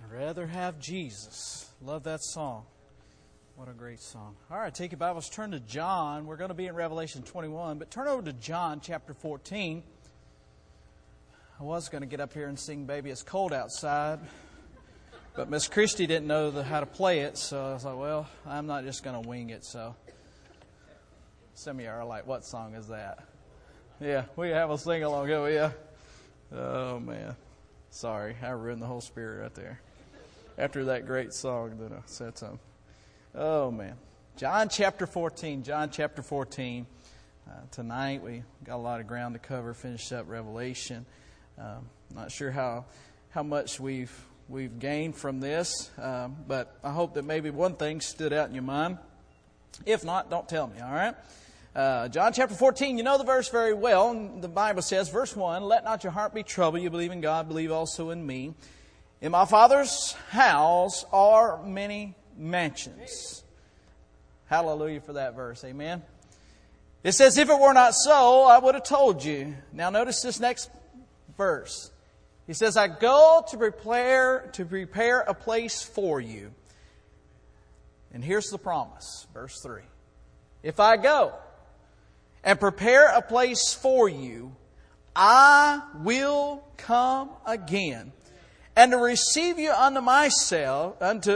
Rather have Jesus. Love that song. What a great song. All right, take your Bibles, turn to John. We're going to be in Revelation 21, but turn over to John chapter 14. I was going to get up here and sing Baby It's Cold Outside, but Miss Christie didn't know how to play it, so I was like, well, I'm not just going to wing it. So some of you are like, what song is that? Yeah, we have a sing-along, don't we? Yeah. Oh, man. Sorry, I ruined the whole spirit right there. After that great song that I said something. Oh, man. John chapter 14. John chapter 14. Tonight we got a lot of ground to cover, finish up Revelation. Not sure how much we've gained from this, but I hope that maybe one thing stood out in your mind. If not, don't tell me, all right? John chapter 14, you know the verse very well. The Bible says, verse 1, "Let not your heart be troubled. You believe in God, believe also in me. In my Father's house are many mansions." Hallelujah for that verse. Amen. It says, "If it were not so, I would have told you." Now notice this next verse. He says, "I go to prepare a place for you." And here's the promise. Verse 3. "If I go and prepare a place for you, I will come again, and to receive you unto myself,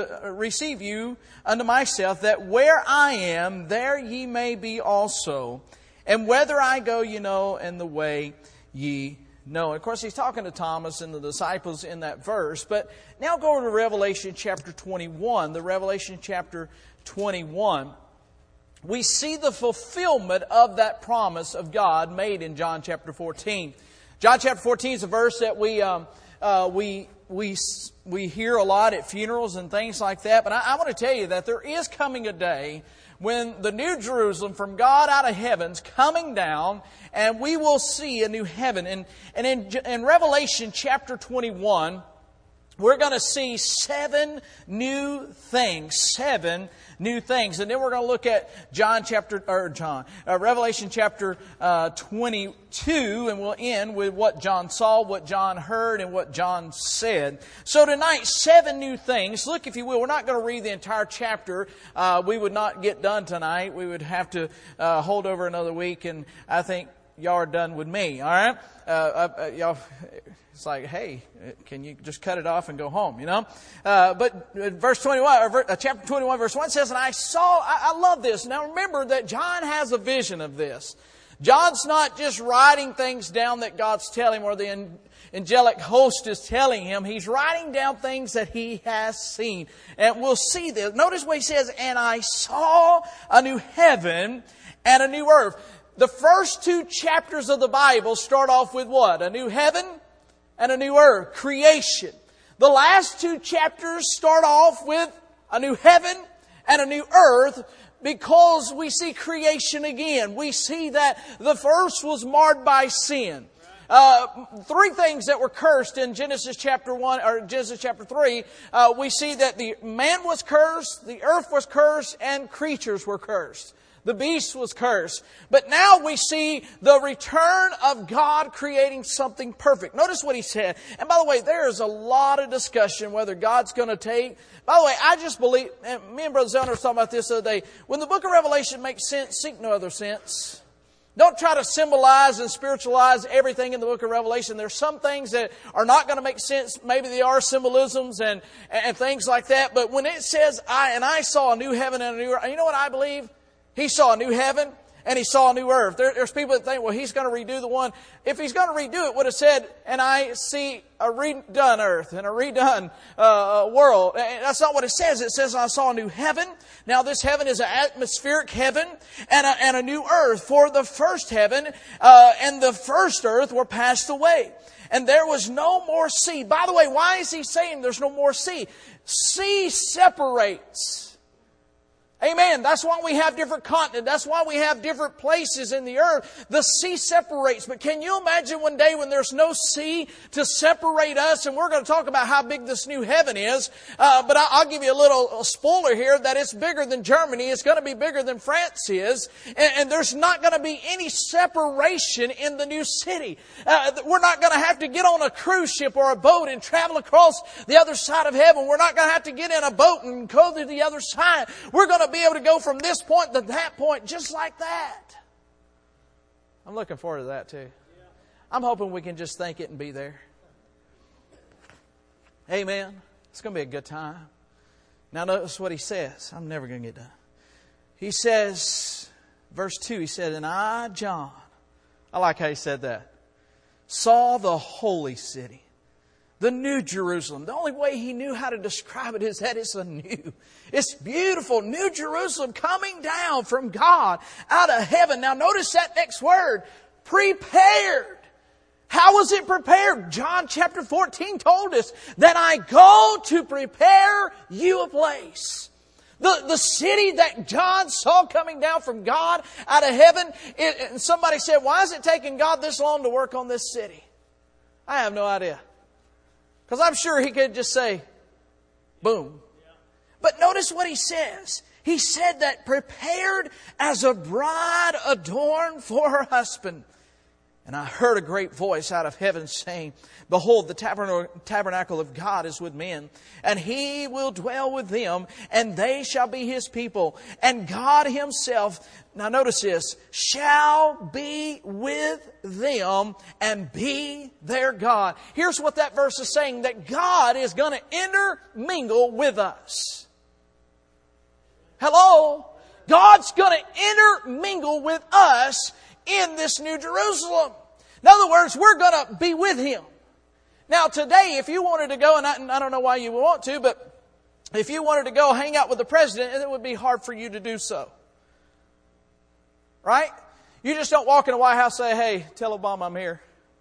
that where I am, there ye may be also. And whither I go, you know, and the way ye know." Of course, he's talking to Thomas and the disciples in that verse. But now go to Revelation chapter 21. The Revelation chapter 21. We see the fulfillment of that promise of God made in John chapter 14. John chapter 14 is a verse that we hear a lot at funerals and things like that. But I want to tell you that there is coming a day when the New Jerusalem from God out of heaven's coming down, and we will see a new heaven. And in Revelation chapter 21, we're going to see 7 new things. 7 new things. And then we're going to look at Revelation chapter 22, and we'll end with what John saw, what John heard, and what John said. So tonight, 7 new things. Look, if you will, we're not going to read the entire chapter. We would not get done tonight. We would have to hold over another week, and I think y'all are done with me, all right? Y'all... It's like, hey, can you just cut it off and go home, you know? But verse 21, chapter 21, verse 1 says, "And I love this." Now remember that John has a vision of this. John's not just writing things down that God's telling him or the angelic host is telling him. He's writing down things that he has seen. And we'll see this. Notice what he says, "And I saw a new heaven and a new earth." The first 2 chapters of the Bible start off with what? A new heaven and a new earth, creation. The last 2 chapters start off with a new heaven and a new earth, because we see creation again. We see that the first was marred by sin. 3 things that were cursed in Genesis chapter 1 or Genesis chapter 3. We see that the man was cursed, the earth was cursed, and creatures were cursed. The beast was cursed. But now we see the return of God creating something perfect. Notice what he said. And by the way, there is a lot of discussion whether God's going to take... By the way, I just believe, and me and Brother Zellner were talking about this the other day, when the book of Revelation makes sense, seek no other sense. Don't try to symbolize and spiritualize everything in the book of Revelation. There's some things that are not going to make sense. Maybe they are symbolisms and things like that. But when it says, I saw a new heaven and a new earth, you know what I believe? He saw a new heaven and he saw a new earth. There's people that think, well, he's going to redo the one. If he's going to redo it, would have said, "And I see a redone earth and a redone world." That's not what it says. It says, "I saw a new heaven." Now, this heaven is an atmospheric heaven and a new earth. For the first heaven and the first earth were passed away, and there was no more sea. By the way, why is he saying there's no more sea? Sea separates. Amen. That's why we have different continents. That's why we have different places in the earth. The sea separates. But can you imagine one day when there's no sea to separate us? And we're going to talk about how big this new heaven is. But I'll give you a little spoiler here that it's bigger than Germany. It's going to be bigger than France is. And there's not going to be any separation in the new city. We're not going to have to get on a cruise ship or a boat and travel across the other side of heaven. We're not going to have to get in a boat and go to the other side. We're going to be able to go from this point to that point just like that. I'm looking forward to that too. I'm hoping we can just think it and be there. Amen. It's going to be a good time. Now notice what he says. I'm never going to get done. He says, verse 2, he said, "And I, John," I like how he said that, "saw the holy city, the new Jerusalem." The only way he knew how to describe it is that it's a new. It's beautiful. New Jerusalem coming down from God out of heaven. Now notice that next word. Prepared. How was it prepared? John chapter 14 told us that I go to prepare you a place. The city that John saw coming down from God out of heaven. And somebody said, why is it taking God this long to work on this city? I have no idea. Because I'm sure he could just say, boom. But notice what he says. He said that prepared as a bride adorned for her husband. And I heard a great voice out of heaven saying, "Behold, the tabernacle of God is with men, and He will dwell with them, and they shall be His people. And God Himself," now notice this, "shall be with them and be their God." Here's what that verse is saying, that God is going to intermingle with us. Hello? God's going to intermingle with us in this new Jerusalem. In other words, we're going to be with Him. Now today, if you wanted to go, and I don't know why you would want to, but if you wanted to go hang out with the President, it would be hard for you to do so. Right? You just don't walk in the White House and say, "Hey, tell Obama I'm here."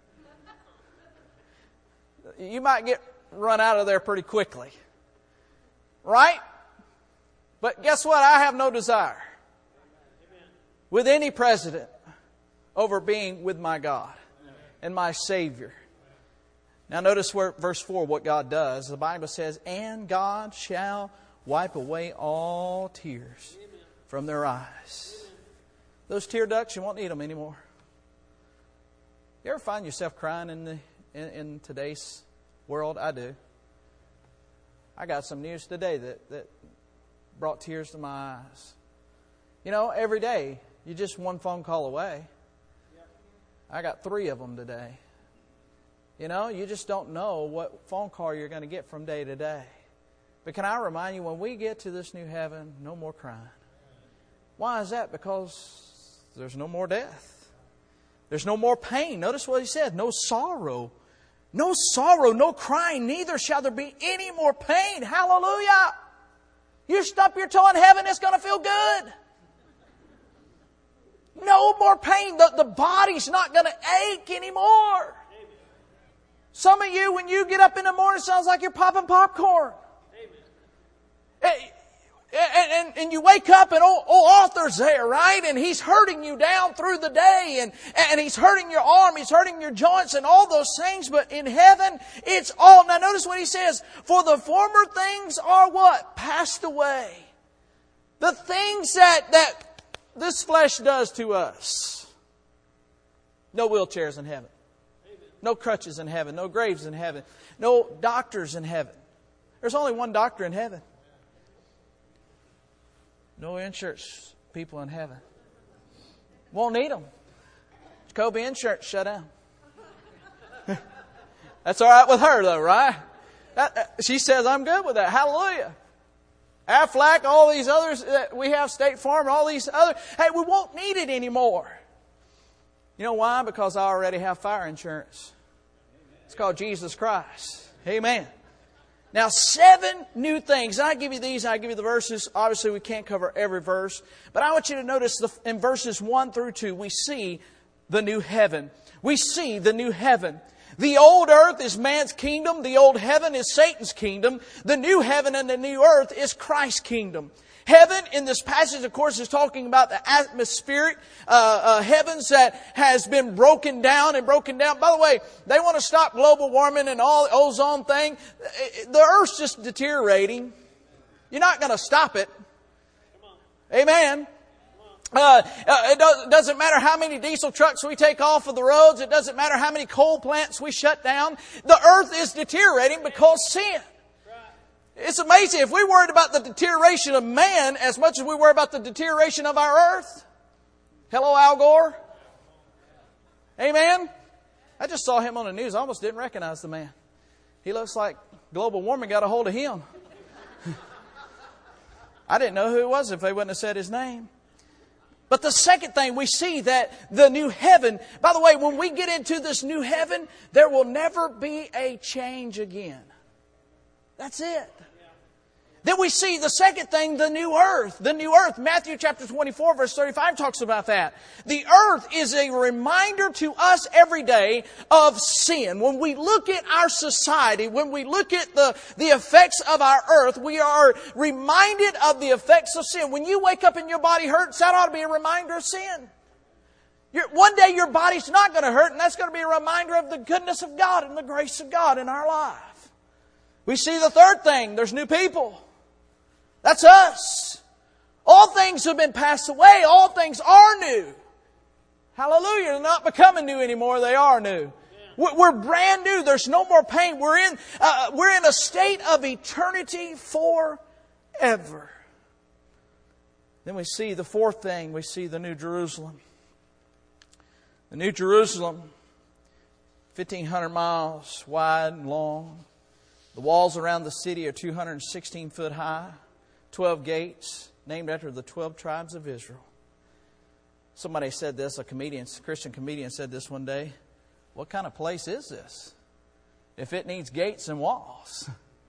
You might get run out of there pretty quickly. Right? But guess what? I have no desire with any president over being with my God and my Savior. Now notice where verse 4, what God does. The Bible says, "And God shall wipe away all tears from their eyes." Those tear ducts, you won't need them anymore. You ever find yourself crying in today's world? I do. I got some news today that brought tears to my eyes. You know, every day, you're just one phone call away. I got 3 of them today. You know, you just don't know what phone call you're going to get from day to day. But can I remind you, when we get to this new heaven, no more crying. Why is that? Because there's no more death. There's no more pain. Notice what he said. No sorrow. No sorrow, no crying. Neither shall there be any more pain. Hallelujah. You stub your toe in heaven, it's going to feel good. No more pain. The body's not going to ache anymore. Some of you, when you get up in the morning, it sounds like you're popping popcorn. And you wake up and old Arthur's there, right? And he's hurting you down through the day. And he's hurting your arm. He's hurting your joints and all those things. But in heaven, it's all. Now notice what he says. For the former things are what? Passed away. The things that this flesh does to us. No wheelchairs in heaven. No crutches in heaven. No graves in heaven. No doctors in heaven. There's only one doctor in heaven. No insurance people in heaven. Won't need them. Jacoby Insurance shut down. That's all right with her though, right? She says, I'm good with that. Hallelujah. Aflac, all these others that we have, State Farm, all these other. Hey, we won't need it anymore. You know why? Because I already have fire insurance. It's called Jesus Christ. Amen. Now, 7 new things. I give you these, I give you the verses. Obviously, we can't cover every verse. But I want you to notice in verses 1 through 2, we see the new heaven. We see the new heaven. The old earth is man's kingdom. The old heaven is Satan's kingdom. The new heaven and the new earth is Christ's kingdom. Heaven, in this passage, of course, is talking about the atmospheric heavens that has been broken down and broken down. By the way, they want to stop global warming and all the ozone thing. The earth's just deteriorating. You're not going to stop it. Amen. It doesn't matter how many diesel trucks we take off of the roads. It doesn't matter how many coal plants we shut down. The earth is deteriorating because sin. It's amazing. If we worried about the deterioration of man as much as we worry about the deterioration of our earth. Hello, Al Gore. Amen. I just saw him on the news. I almost didn't recognize the man. He looks like global warming got a hold of him. I didn't know who it was if they wouldn't have said his name. But the second thing, we see that the new heaven, by the way, when we get into this new heaven, there will never be a change again. That's it. Then we see the second thing, the new earth. The new earth. Matthew chapter 24 verse 35 talks about that. The earth is a reminder to us every day of sin. When we look at our society, when we look at the effects of our earth, we are reminded of the effects of sin. When you wake up and your body hurts, that ought to be a reminder of sin. One day your body's not going to hurt, and that's going to be a reminder of the goodness of God and the grace of God in our life. We see the third thing, there's new people. That's us. All things have been passed away. All things are new. Hallelujah. They're not becoming new anymore. They are new. We're brand new. There's no more pain. We're in a state of eternity forever. Then we see the fourth thing. We see the New Jerusalem. The New Jerusalem, 1,500 miles wide and long. The walls around the city are 216 foot high. 12 gates, named after the 12 tribes of Israel. Somebody said this, a Christian comedian said this one day. What kind of place is this if it needs gates and walls?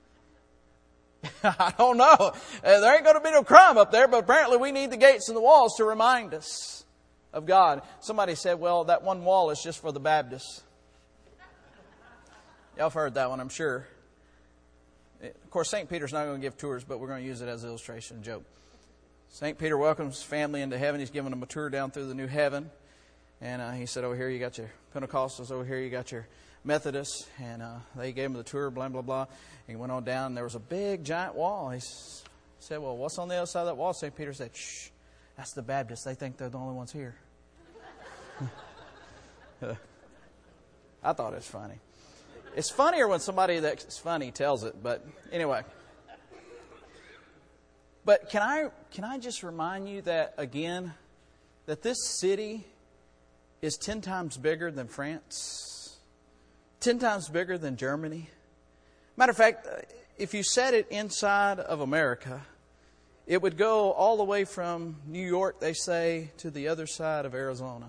I don't know. There ain't going to be no crime up there, but apparently we need the gates and the walls to remind us of God. Somebody said, well, that one wall is just for the Baptists. Y'all have heard that one, I'm sure. Of course, St. Peter's not going to give tours, but we're going to use it as an illustration and joke. St. Peter welcomes family into heaven. He's giving them a tour down through the new heaven. And he said, over here you got your Pentecostals, over here you got your Methodists. And they gave him the tour, blah, blah, blah. And he went on down, and there was a big, giant wall. He said, well, what's on the other side of that wall? St. Peter said, shh, that's the Baptists. They think they're the only ones here. I thought it was funny. It's funnier when somebody that's funny tells it, but anyway. But can I just remind you that, again, that this city is 10 times bigger than France, 10 times bigger than Germany. Matter of fact, if you set it inside of America, it would go all the way from New York, they say, to the other side of Arizona.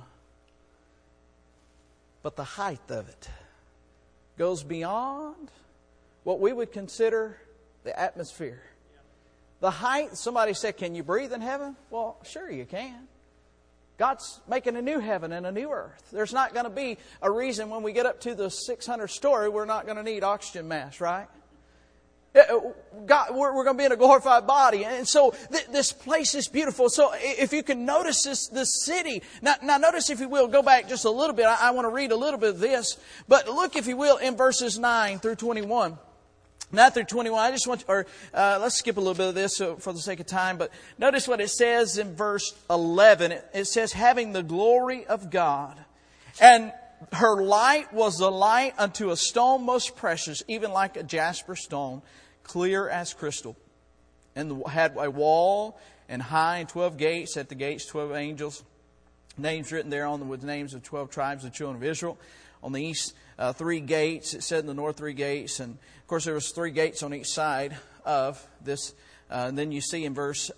But the height of it goes beyond what we would consider the atmosphere. The height, somebody said, can you breathe in heaven? Well, sure you can. God's making a new heaven and a new earth. There's not going to be a reason when we get up to the 600th story we're not going to need oxygen mask, right? God, we're going to be in a glorified body. And so this place is beautiful. So if you can notice this city. Now notice, if you will, go back just a little bit. I want to read a little bit of this. But look, if you will, in verses 9 through 21. 9 through 21. I just want let's skip a little bit of this for the sake of time. But notice what it says in verse 11. It says, having the glory of God. And her light was the light unto a stone most precious, even like a jasper stone, clear as crystal. And had a wall and high and 12 gates. At the gates 12 angels. Names written there on them with names of 12 tribes of children of Israel. On the east, 3 gates. It said in the north 3 gates. And of course there was 3 gates on each side of this. And then you see in verse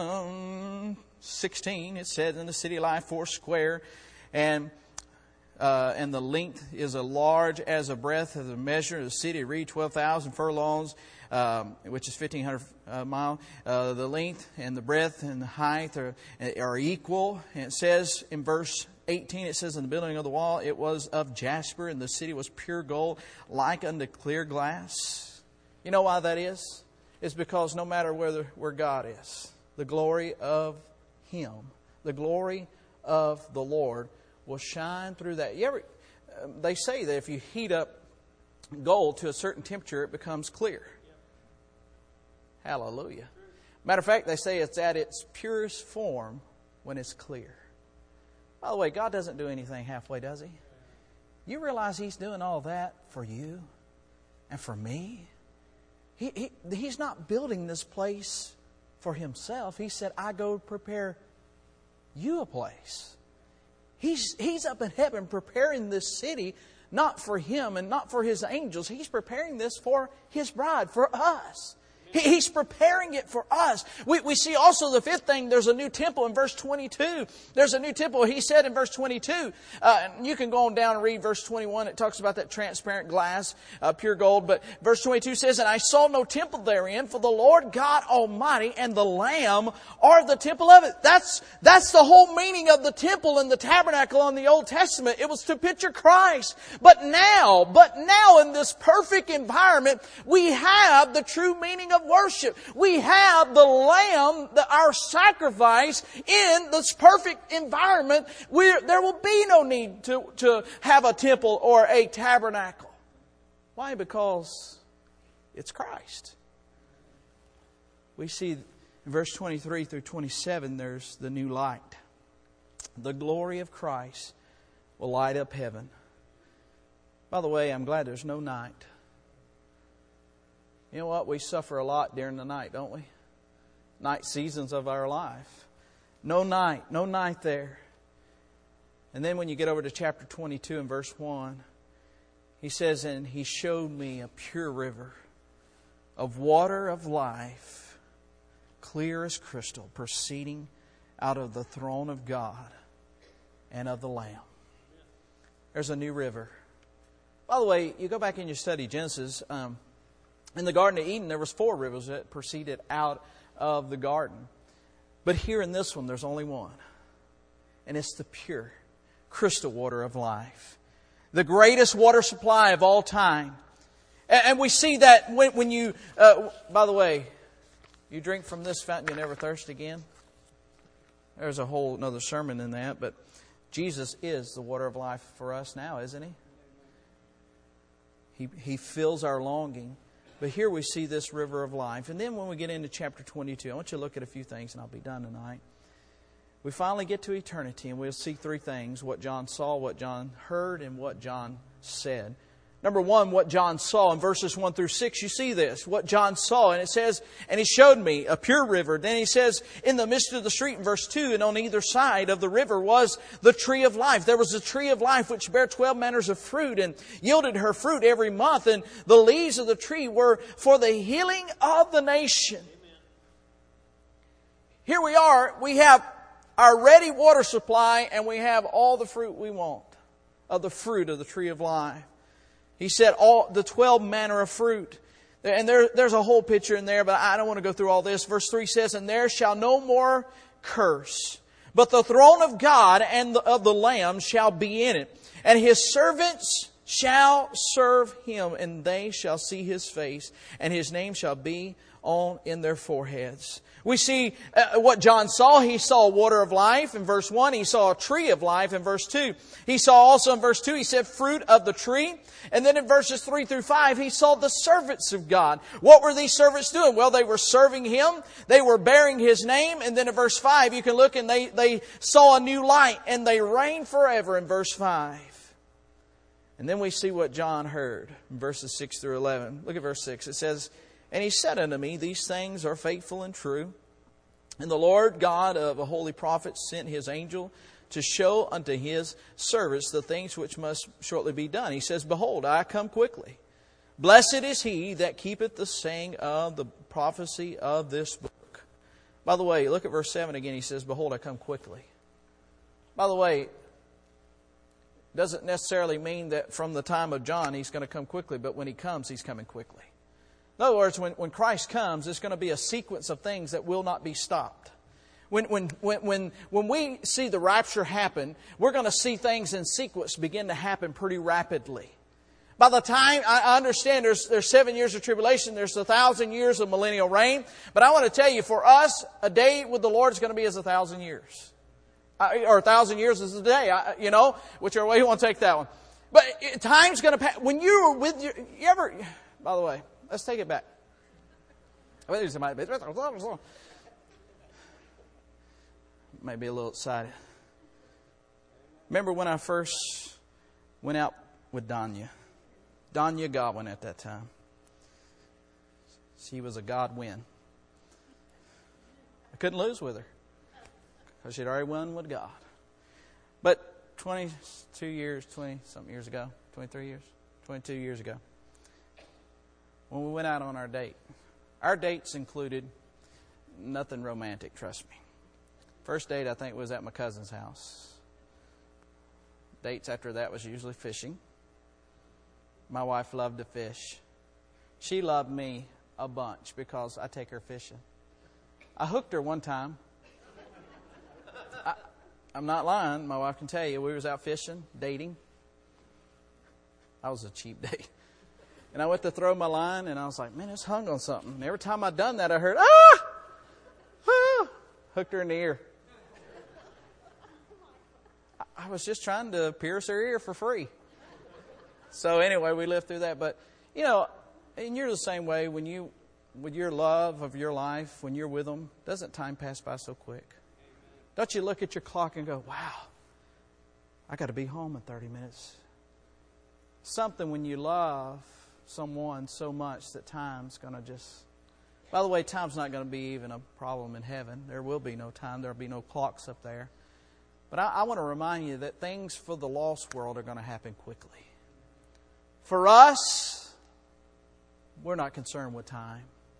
16, it said, in the city lie 4 square. And the length is as large as a breadth of the measure of the city. Read 12,000 furlongs, which is 1,500 mile. The length and the breadth and the height are equal. And it says in verse 18, it says, in the building of the wall, it was of jasper, and the city was pure gold, like unto clear glass. You know why that is? It's because no matter where God is, the glory of Him, the glory of the Lord will shine through that. They say that if you heat up gold to a certain temperature, it becomes clear. Hallelujah. Matter of fact, they say it's at its purest form when it's clear. By the way, God doesn't do anything halfway, does He? You realize He's doing all that for you and for me? He's not building this place for Himself. He said, I go prepare you a place. He's up in heaven preparing this city, not for Him and not for His angels. He's preparing this for His bride, for us. He's preparing it for us. We see also the fifth thing, there's a new temple in verse 22. There's a new temple. He said in verse 22, you can go on down and read verse 21. It talks about that transparent glass, pure gold. But verse 22 says, and I saw no temple therein, for the Lord God Almighty and the Lamb are the temple of it. That's the whole meaning of the temple and the tabernacle in the Old Testament. It was to picture Christ. But now in this perfect environment, we have the true meaning of worship. We have the Lamb, our sacrifice, in this perfect environment where there will be no need to have a temple or a tabernacle. Why? Because it's Christ. We see in verse 23 through 27, there's the new light. The glory of Christ will light up heaven. By the way, I'm glad there's no night. You know what? We suffer a lot during the night, don't we? Night seasons of our life. No night there. And then when you get over to chapter 22 and verse 1, he says, and He showed me a pure river of water of life, clear as crystal, proceeding out of the throne of God and of the Lamb. There's a new river. By the way, you go back and you study Genesis. In the Garden of Eden, there was 4 rivers that proceeded out of the garden. But here in this one, there's only one. And it's the pure, crystal water of life. The greatest water supply of all time. And we see that when you... by the way, you drink from this fountain, you never thirst again. There's a whole another sermon in that. But Jesus is the water of life for us now, isn't He? He fills our longing. But here we see this river of life. And then when we get into chapter 22, I want you to look at a few things and I'll be done tonight. We finally get to eternity and we'll see 3 things. What John saw, what John heard, and what John said. Number 1, what John saw. In verses 1 through 6, you see this. What John saw. And it says, and He showed me a pure river. Then he says, in the midst of the street in verse 2, and on either side of the river was the tree of life. There was a tree of life which bare 12 manners of fruit and yielded her fruit every month. And the leaves of the tree were for the healing of the nation. Here we are. We have our ready water supply and we have all the fruit we want of the fruit of the tree of life. He said all the 12 manner of fruit. And there's a whole picture in there, but I don't want to go through all this. Verse 3 says, and there shall no more curse, but the throne of God and of the Lamb shall be in it. And His servants shall serve Him, and they shall see His face, and His name shall be in their foreheads. We see what John saw. He saw water of life in verse 1. He saw a tree of life in verse 2. He saw also in verse 2, he said fruit of the tree. And then in verses 3 through 5, he saw the servants of God. What were these servants doing? Well, they were serving Him. They were bearing His name. And then in verse 5, you can look and they saw a new light and they reign forever in verse 5. And then we see what John heard in verses 6 through 11. Look at verse 6. It says, and He said unto me, these things are faithful and true. And the Lord God of a holy prophet sent His angel to show unto His servants the things which must shortly be done. He says, behold, I come quickly. Blessed is he that keepeth the saying of the prophecy of this book. By the way, look at verse 7 again. He says, behold, I come quickly. By the way, doesn't necessarily mean that from the time of John He's going to come quickly, but when He comes, He's coming quickly. In other words, when Christ comes, there's going to be a sequence of things that will not be stopped. When we see the rapture happen, we're going to see things in sequence begin to happen pretty rapidly. By the time, I understand there's 7 years of tribulation, there's 1,000 years of millennial reign. But I want to tell you, for us, a day with the Lord is going to be as 1,000 years. Or 1,000 years is a day, whichever way you want to take that one. But time's going to pass. When you were with by the way, let's take it back. Maybe a little excited. Remember when I first went out with Danya Godwin at that time. She was a God win. I couldn't lose with her because she'd already won with God. But 22 years, 20-something years ago, 22 years ago, when we went out on our date, our dates included nothing romantic, trust me. First date, I think, was at my cousin's house. Dates after that was usually fishing. My wife loved to fish. She loved me a bunch because I take her fishing. I hooked her one time. I'm not lying. My wife can tell you. We was out fishing, dating. I was a cheap date. And I went to throw my line, and I was like, man, it's hung on something. And every time I'd done that, I heard, hooked her in the ear. I was just trying to pierce her ear for free. So anyway, we lived through that. But, and you're the same way when you, with your love of your life, when you're with them, doesn't time pass by so quick? Don't you look at your clock and go, wow, I got to be home in 30 minutes. Something when you love someone so much that time's going to just... By the way, time's not going to be even a problem in heaven. There will be no time. There will be no clocks up there. But I want to remind you that things for the lost world are going to happen quickly. For us, we're not concerned with time.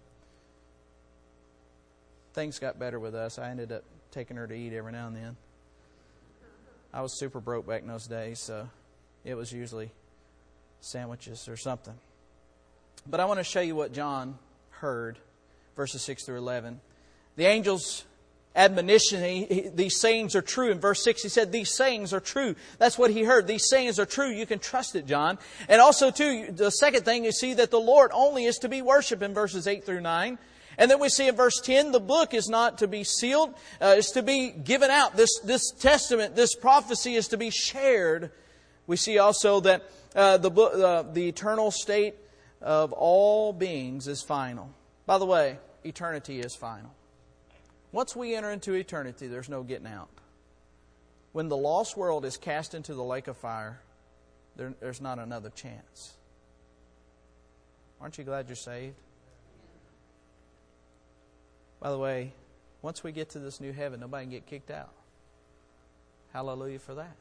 Things got better with us. I ended up taking her to eat every now and then. I was super broke back in those days, so it was usually sandwiches or something. But I want to show you what John heard, verses 6 through 11. The angel's admonition, these sayings are true. In verse 6, he said, these sayings are true. That's what he heard. These sayings are true. You can trust it, John. And also, too, the second thing, you see that the Lord only is to be worshipped in verses 8 through 9. And then we see in verse 10, the book is not to be sealed. It's to be given out. This testament, this prophecy is to be shared. We see also that the eternal state of all beings is final. By the way, eternity is final. Once we enter into eternity, there's no getting out. When the lost world is cast into the lake of fire, there's not another chance. Aren't you glad you're saved? By the way, once we get to this new heaven, nobody can get kicked out. Hallelujah for that.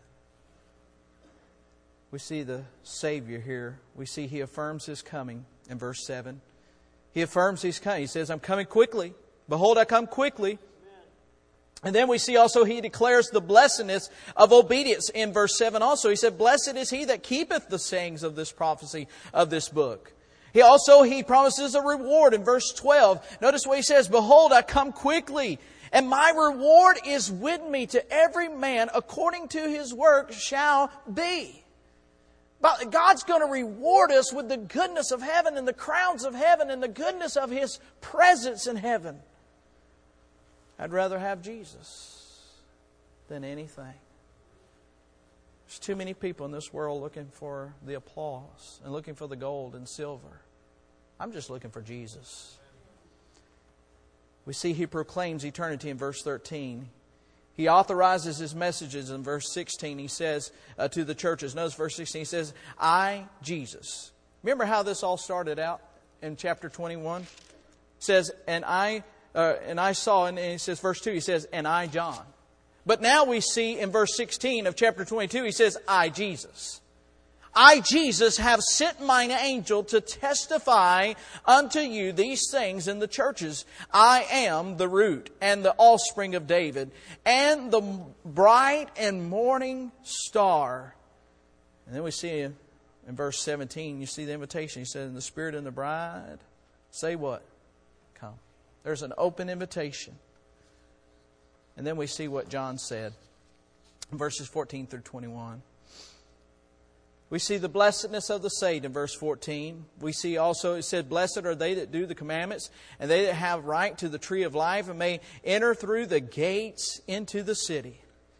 We see the Savior here. We see He affirms His coming in verse 7. He affirms He's coming. He says, I'm coming quickly. Behold, I come quickly. And then we see also He declares the blessedness of obedience in verse 7 also. He said, blessed is he that keepeth the sayings of this prophecy of this book. He promises a reward in verse 12. Notice what He says, behold, I come quickly, and my reward is with me to every man according to his work shall be. But God's going to reward us with the goodness of heaven and the crowns of heaven and the goodness of His presence in heaven. I'd rather have Jesus than anything. There's too many people in this world looking for the applause and looking for the gold and silver. I'm just looking for Jesus. We see He proclaims eternity in verse 13. He authorizes His messages in verse 16. He says to the churches, notice verse 16, He says, I, Jesus. Remember how this all started out in chapter 21? It says, and I saw, and He says, verse 2, He says, and I, John. But now we see in verse 16 of chapter 22, He says, I, Jesus. I, Jesus, have sent mine angel to testify unto you these things in the churches. I am the root and the offspring of David, and the bright and morning star. And then we see in verse 17, you see the invitation. He said, and the Spirit and the bride, say what? Come. There's an open invitation. And then we see what John said in verses 14 through 21. We see the blessedness of the saved in verse 14. We see also, it said, blessed are they that do the commandments, and they that have right to the tree of life, and may enter through the gates into the city.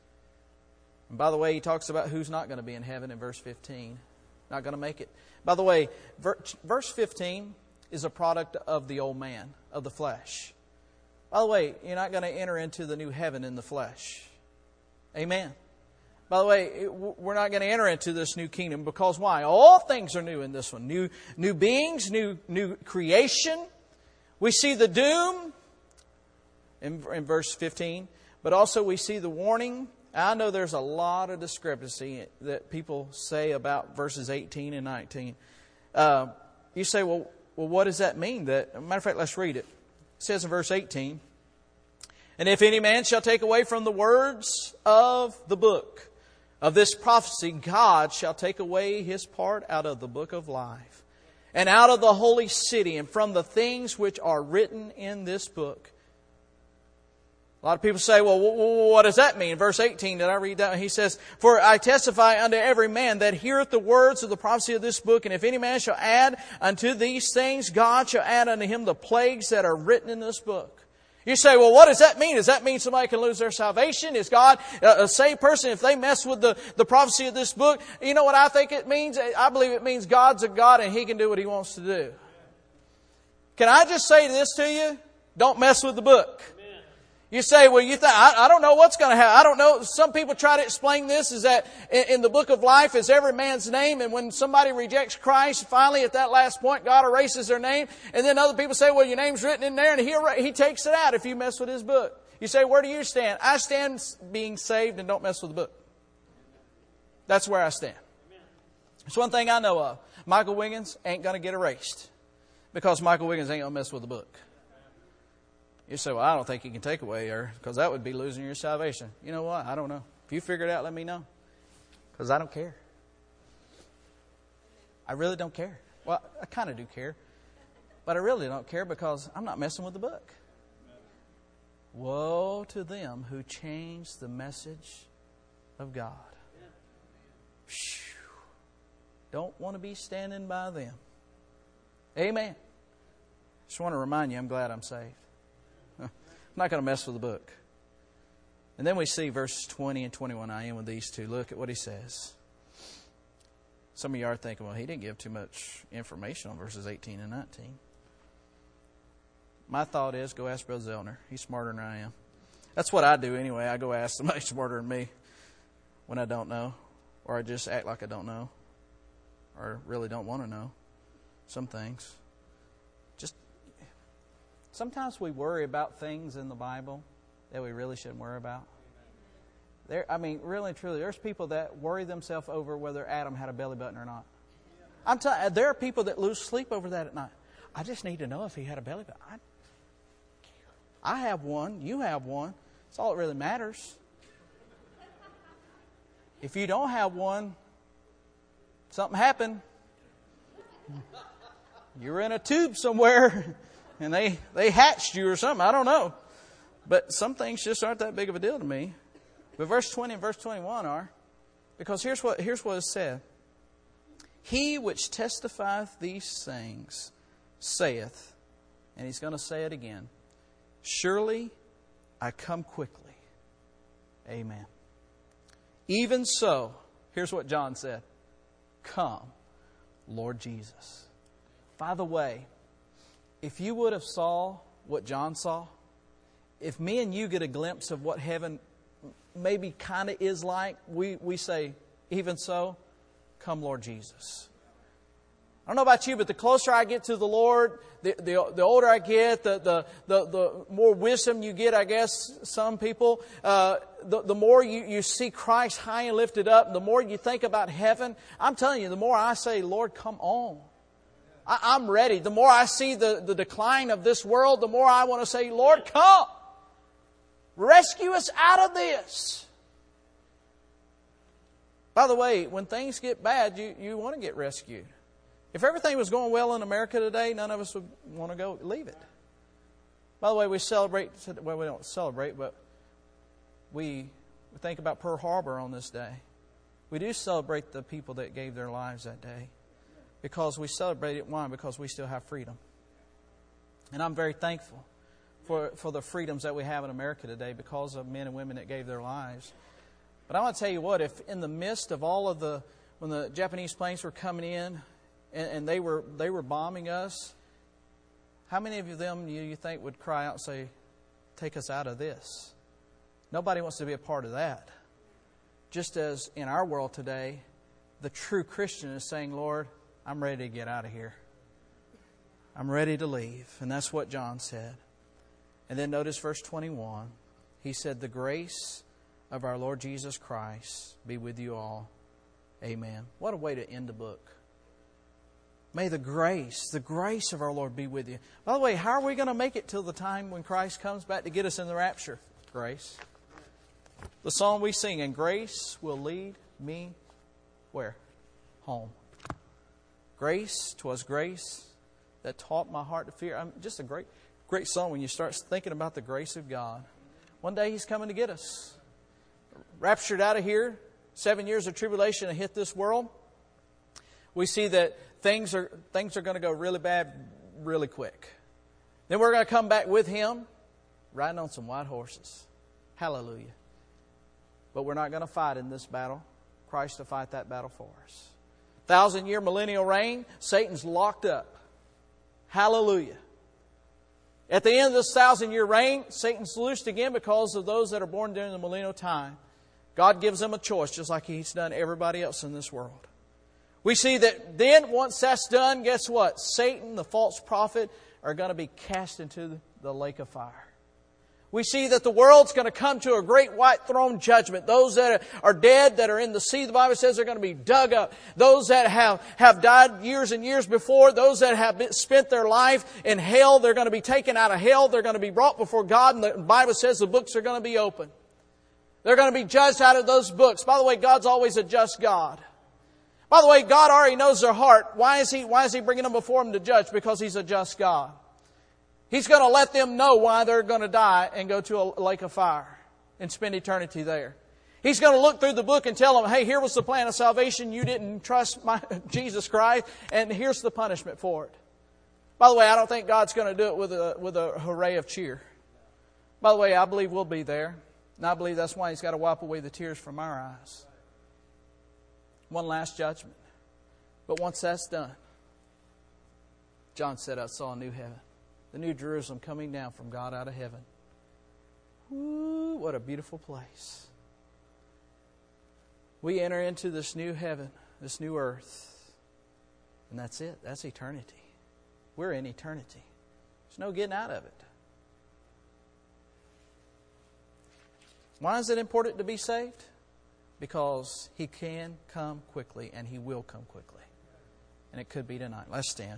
And by the way, he talks about who's not going to be in heaven in verse 15. Not going to make it. By the way, verse 15 is a product of the old man, of the flesh. By the way, you're not going to enter into the new heaven in the flesh. Amen. By the way, we're not going to enter into this new kingdom because why? All things are new in this one. New beings, new creation. We see the doom in verse 15, but also we see the warning. I know there's a lot of discrepancy that people say about verses 18 and 19. You say, well, what does that mean? Matter of fact, let's read it. It says in verse 18, and if any man shall take away from the words of the book of this prophecy, God shall take away his part out of the book of life, and out of the holy city, and from the things which are written in this book. A lot of people say, well, what does that mean? Verse 18, did I read that? He says, for I testify unto every man that heareth the words of the prophecy of this book, and if any man shall add unto these things, God shall add unto him the plagues that are written in this book. You say, well, what does that mean? Does that mean somebody can lose their salvation? Is God a saved person if they mess with the prophecy of this book? You know what I think it means? I believe it means God's a God and He can do what He wants to do. Can I just say this to you? Don't mess with the book. You say, well, you think, I don't know what's going to happen. I don't know. Some people try to explain this is that in the book of life is every man's name. And when somebody rejects Christ, finally at that last point, God erases their name. And then other people say, well, your name's written in there and He takes it out if you mess with His book. You say, where do you stand? I stand being saved and don't mess with the book. That's where I stand. There's one thing I know of. Michael Wiggins ain't going to get erased because Michael Wiggins ain't going to mess with the book. You say, well, I don't think He can take away her because that would be losing your salvation. You know what? I don't know. If you figure it out, let me know. Because I don't care. I really don't care. Well, I kind of do care. But I really don't care because I'm not messing with the book. Woe to them who change the message of God. Don't want to be standing by them. Amen. Just want to remind you, I'm glad I'm saved. I'm not going to mess with the book. And then we see verses 20 and 21. I am with these two. Look at what he says. Some of you are thinking, well, he didn't give too much information on verses 18 and 19. My thought is, go ask Brother Zellner. He's smarter than I am. That's what I do anyway. I go ask somebody smarter than me when I don't know. Or I just act like I don't know. Or really don't want to know some things. Sometimes we worry about things in the Bible that we really shouldn't worry about. Really and truly, there's people that worry themselves over whether Adam had a belly button or not. I'm telling you, there are people that lose sleep over that at night. I just need to know if he had a belly button. I have one. You have one. That's all that really matters. If you don't have one, something happened. You're in a tube somewhere. And they hatched you or something. I don't know. But some things just aren't that big of a deal to me. But verse 20 and verse 21 are. Because here's what is said. He which testifieth these things saith, and he's going to say it again, surely I come quickly. Amen. Even so, here's what John said. Come, Lord Jesus. By the way, if you would have saw what John saw, if me and you get a glimpse of what heaven maybe kind of is like, we say, even so, come Lord Jesus. I don't know about you, but the closer I get to the Lord, the older I get, the more wisdom you get, I guess, some people, the more you see Christ high and lifted up, the more you think about heaven. I'm telling you, the more I say, Lord, come on. I'm ready. The more I see the decline of this world, the more I want to say, Lord, come. Rescue us out of this. By the way, when things get bad, you want to get rescued. If everything was going well in America today, none of us would want to go leave it. By the way, we celebrate, well, we don't celebrate, but we think about Pearl Harbor on this day. We do celebrate the people that gave their lives that day. Because we celebrate it. Why? Because we still have freedom. And I'm very thankful for the freedoms that we have in America today because of men and women that gave their lives. But I want to tell you what, if in the midst of all of when the Japanese planes were coming in and they were bombing us, how many of them you think would cry out and say, take us out of this? Nobody wants to be a part of that. Just as in our world today, the true Christian is saying, Lord, I'm ready to get out of here. I'm ready to leave. And that's what John said. And then notice verse 21. He said, the grace of our Lord Jesus Christ be with you all. Amen. What a way to end the book. May the grace of our Lord be with you. By the way, how are we going to make it till the time when Christ comes back to get us in the rapture? Grace. The song we sing, and grace will lead me where? Home. Grace, 'twas grace that taught my heart to fear. Just a great song when you start thinking about the grace of God. One day He's coming to get us. Raptured out of here, 7 years of tribulation have hit this world. We see that things are going to go really bad really quick. Then we're going to come back with Him riding on some white horses. Hallelujah. But we're not going to fight in this battle. Christ will fight that battle for us. 1,000-year millennial reign, Satan's locked up. Hallelujah. At the end of this 1,000-year reign, Satan's loosed again because of those that are born during the millennial time. God gives them a choice, just like He's done everybody else in this world. We see that then, once that's done, guess what? Satan, the false prophet, are going to be cast into the lake of fire. We see that the world's going to come to a great white throne judgment. Those that are dead, that are in the sea, the Bible says they're going to be dug up. Those that have died years and years before, those that have spent their life in hell, they're going to be taken out of hell. They're going to be brought before God, and the Bible says the books are going to be open. They're going to be judged out of those books. By the way, God's always a just God. By the way, God already knows their heart. Why is He bringing them before Him to judge? Because He's a just God. He's going to let them know why they're going to die and go to a lake of fire and spend eternity there. He's going to look through the book and tell them, hey, here was the plan of salvation. You didn't trust Jesus Christ, and here's the punishment for it. By the way, I don't think God's going to do it with a hooray of cheer. By the way, I believe we'll be there. And I believe that's why He's got to wipe away the tears from our eyes. One last judgment. But once that's done, John said, I saw a new heaven. The new Jerusalem coming down from God out of heaven. Ooh, what a beautiful place. We enter into this new heaven, this new earth. And that's it. That's eternity. We're in eternity. There's no getting out of it. Why is it important to be saved? Because He can come quickly, and He will come quickly. And it could be tonight. Let's stand.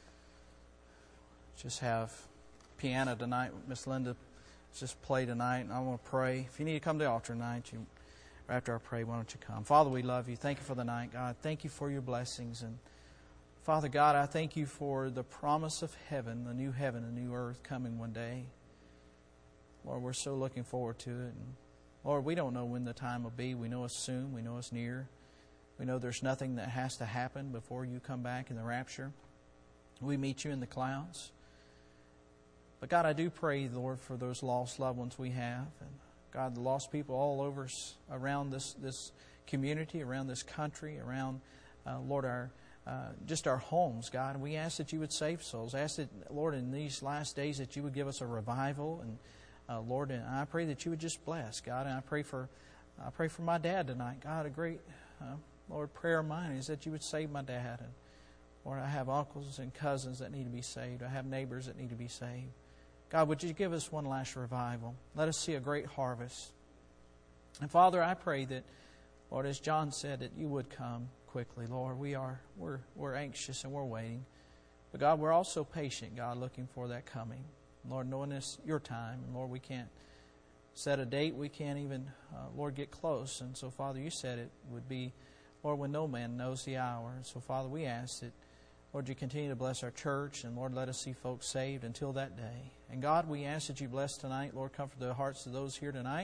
Just have piano tonight. Miss Linda just play tonight. And I want to pray. If you need to come to the altar tonight, after I pray, why don't you come? Father, we love You. Thank You for the night, God. Thank You for Your blessings. And Father God, I thank You for the promise of heaven, the new heaven, the new earth coming one day. Lord, we're so looking forward to it. And Lord, we don't know when the time will be. We know it's soon. We know it's near. We know there's nothing that has to happen before You come back in the rapture. We meet You in the clouds. But God, I do pray, Lord, for those lost loved ones we have. And God, the lost people all over around this community, around this country, around, Lord, just our homes, God. And we ask that You would save souls. Ask that, Lord, in these last days that You would give us a revival. And Lord, and I pray that You would just bless, God. And I pray for my dad tonight. God, a great, Lord, prayer of mine is that You would save my dad. And Lord, I have uncles and cousins that need to be saved. I have neighbors that need to be saved. God, would You give us one last revival? Let us see a great harvest. And Father, I pray that, Lord, as John said, that You would come quickly. Lord, we're anxious and we're waiting. But God, we're also patient, God, looking for that coming. Lord, knowing it's Your time. And Lord, we can't set a date. We can't even, Lord, get close. And so, Father, You said it would be, Lord, when no man knows the hour. And so, Father, we ask that, Lord, You continue to bless our church, and Lord, let us see folks saved until that day. And God, we ask that You bless tonight. Lord, comfort the hearts of those here tonight.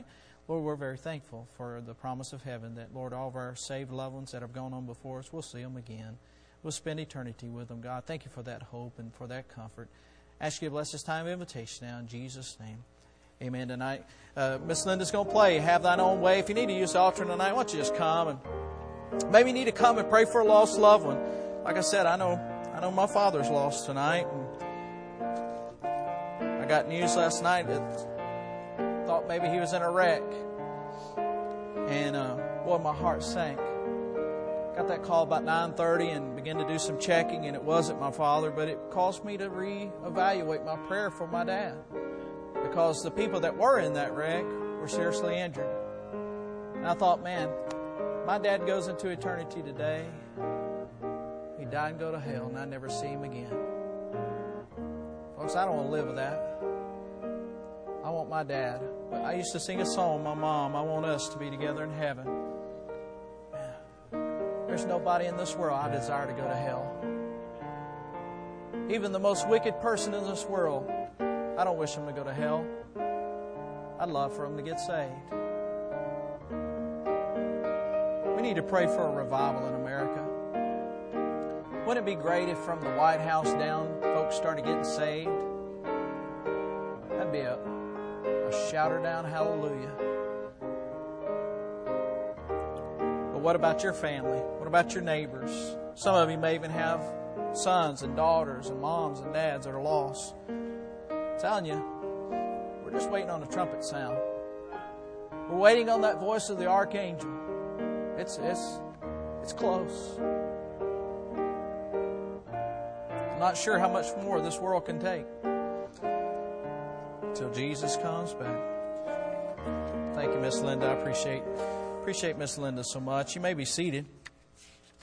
Lord, we're very thankful for the promise of heaven that, Lord, all of our saved loved ones that have gone on before us, we'll see them again. We'll spend eternity with them, God. Thank you for that hope and for that comfort. I ask you to bless this time of invitation now in Jesus' name. Amen. Tonight, Miss Linda's going to play Have Thine Own Way. If you need to use the altar tonight, why don't you just come and maybe you need to come and pray for a lost loved one. Like I said, I know my father's lost tonight. And I got news last night that thought maybe he was in a wreck. And boy, my heart sank. Got that call about 9:30 and began to do some checking, and it wasn't my father, but it caused me to reevaluate my prayer for my dad. Because the people that were in that wreck were seriously injured. And I thought, man, my dad goes into eternity today. He died and go to hell, and I never see him again. Folks, I don't want to live with that. I want my dad. I used to sing a song, my mom, I want us to be together in heaven. There's nobody in this world I desire to go to hell. Even the most wicked person in this world, I don't wish them to go to hell. I'd love for them to get saved. We need to pray for a revival in America. Wouldn't it be great if from the White House down, folks started getting saved? That'd be a shouter down hallelujah. But what about your family? What about your neighbors? Some of you may even have sons and daughters and moms and dads that are lost. I'm telling you, we're just waiting on the trumpet sound. We're waiting on that voice of the archangel. It's close. I'm not sure how much more this world can take till Jesus comes back. Thank you, Miss Linda. I appreciate Miss Linda so much. You may be seated.